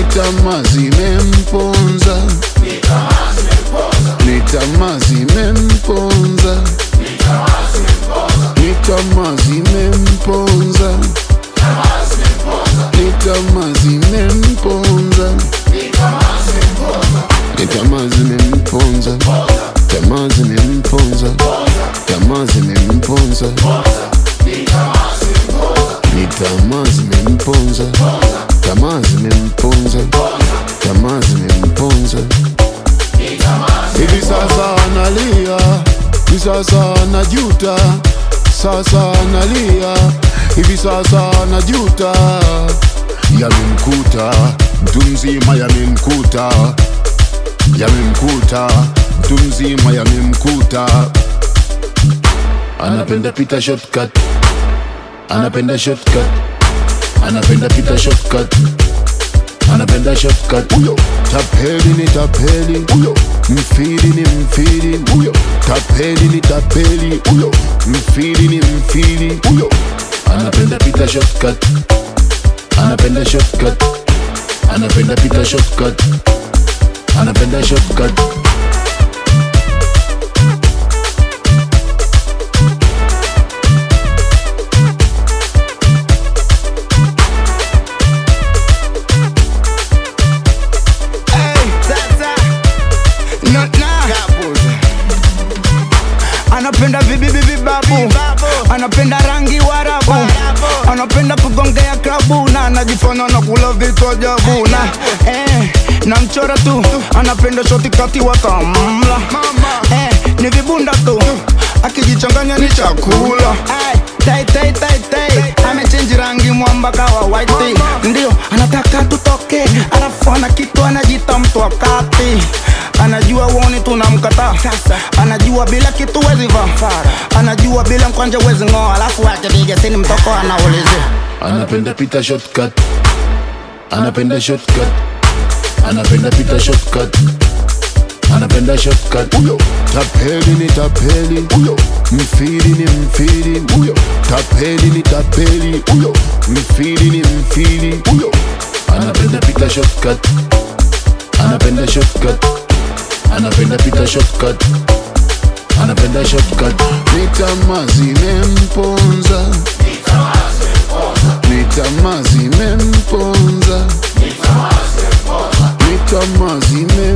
Nitamaa zimemponza, nitamaa zimemponza, nitamaa zimemponza, nitamaa zimemponza, nitamaa zimemponza, tamaa zimemponza, tamaa zimemponza, nitamaa zimemponza, tamaa zimemponza, tamaa zimemponza. Hivi sasa analia, hivi sasa anajuta, sasa analia, hivi sasa anajuta. Yamemkuta mtu mzima, yamemkuta, yamemkuta mtu mzima, yamemkuta. Anapenda pita shortcut, anapenda shortcut, anapenda pita shortcut, anapenda shortcut. Uyo tapeli ni tapeli, uyo mfiri ni mfiri, uyo tapeli ni tapeli, uyo mfiri ni mfiri, uyo anapenda pita shortcut, anapenda shortcut, anapenda pita shortcut, anapenda shortcut. Anapenda bibi babu, anapenda rangi warabu, anapenda kugongea klabu, na anajifanya na kula vitu ajabu. Na mchora tu, anapenda shoti kati wakamla, ni vibunda tu, akijichanganya ni chakula. Tai tai tai tai, amechange rangi mwamba kawa white. Ndio anataka tutoke, alafu ana kitu anajita mtu wakati. Anajua uone tunamkataa, anajua bila kitu wezi vaa, anajua bila mkwanja wezi ngoa, alafu akipige sini mtoko anaulizia. Anapenda pita shortcut, anapenda shortcut, anapenda pita shortcut, anapenda shortcut. Uyo tapeli ni tapeli, uyo mfiri ni mfiri, uyo tapeli ni tapeli, uyo mfiri ni mfiri, uyo anapenda pita shortcut, anapenda shortcut, anapenda pita shortcut, anapenda shortcut. Nitamaa zimemponza, nitamaa zimemponza, nitamaa zimemponza,